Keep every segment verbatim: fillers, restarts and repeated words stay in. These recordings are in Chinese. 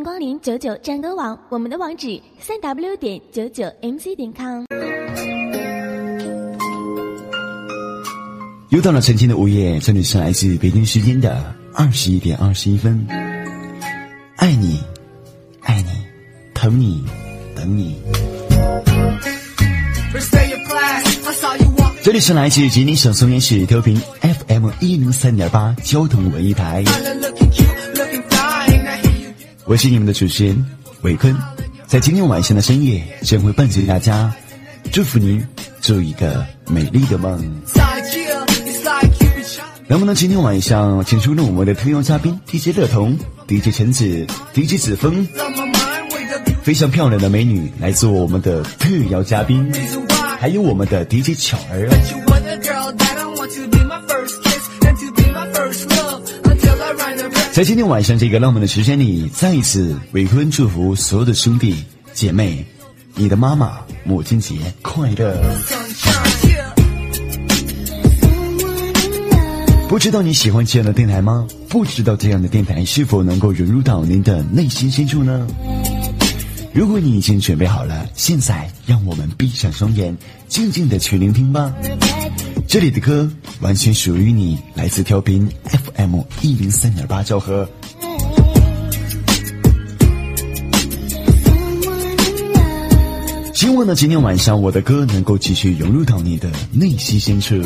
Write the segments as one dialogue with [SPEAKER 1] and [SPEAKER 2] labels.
[SPEAKER 1] 光临九九战歌网，我们的网址三 w 点九九 m c 点 com。
[SPEAKER 2] 又到了晨间的午夜，这里是来自北京时间的二十一点二十一分。爱你，爱你，疼你，等你。这里是来自吉林省松原市调频 F M 一零三点八交通文艺台，我是你们的主持人伟坤，在今天晚上的深夜将会伴随大家，祝福您做一个美丽的梦。那么呢，今天晚上请出了我们的特邀嘉宾 D J 乐童、D J 陈子、D J 子枫，非常漂亮的美女来做我们的特邀嘉宾，还有我们的 D J 巧儿。在今天晚上这个浪漫的时间里，再一次伟坤祝福所有的兄弟姐妹，你的妈妈母亲节快乐。不知道你喜欢这样的电台吗？不知道这样的电台是否能够融入到您的内心深处呢？如果你已经准备好了，现在让我们闭上双眼，静静的去聆听吧。这里的歌完全属于你，来自调频 F M 一零三点八兆赫。希望呢，今天晚上我的歌能够继续融入到你的内心深处。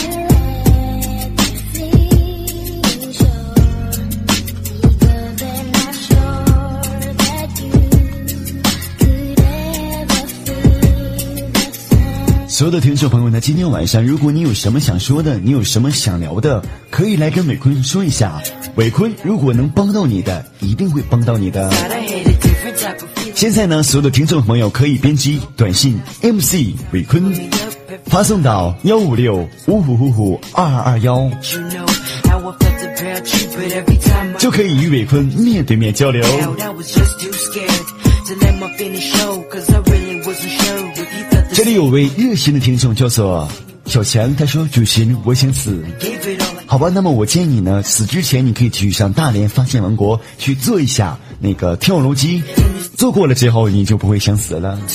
[SPEAKER 2] 所有的听众朋友呢，今天晚上如果你有什么想说的，你有什么想聊的，可以来跟伟坤说一下。伟坤如果能帮到你的，一定会帮到你的。现在呢，所有的听众朋友可以编辑短信 M C 伟坤，发送到幺五六五五五五二二二幺，就可以与伟坤面对面交流。这里有位热心的听众叫做小强，他说主持人我想死。好吧，那么我建议你呢，死之前你可以去上大连发现王国去做一下那个跳楼机，做过了之后你就不会想死了。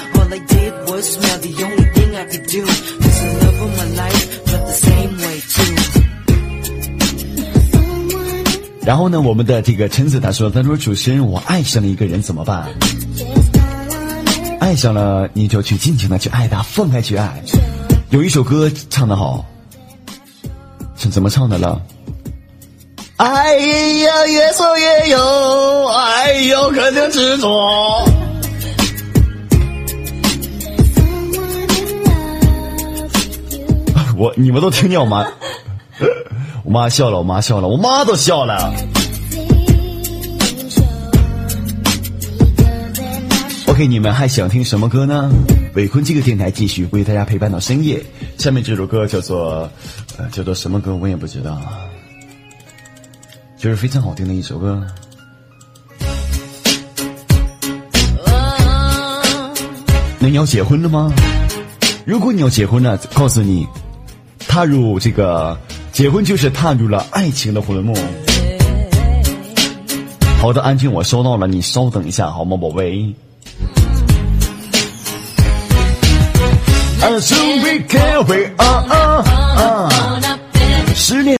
[SPEAKER 2] 然后呢，我们的这个陈子他说他说主持人我爱上了一个人怎么办？爱上了你就去尽情的去爱他，放开去爱。有一首歌唱得好，是怎么唱的了？爱呀越挫越有，爱有可能执着。我你们都听见我妈我妈笑了，我妈笑了，我妈都笑了。OK， 你们还想听什么歌呢？伟坤这个电台继续为大家陪伴到深夜。下面这首歌叫做呃叫做什么歌我也不知道，就是非常好听的一首歌。那你要结婚了吗？如果你要结婚了，告诉你，踏入这个结婚就是踏入了爱情的坟墓。好的，安静，我收到了，你稍等一下好吗，宝贝？As soon we can we 啊啊啊！失恋。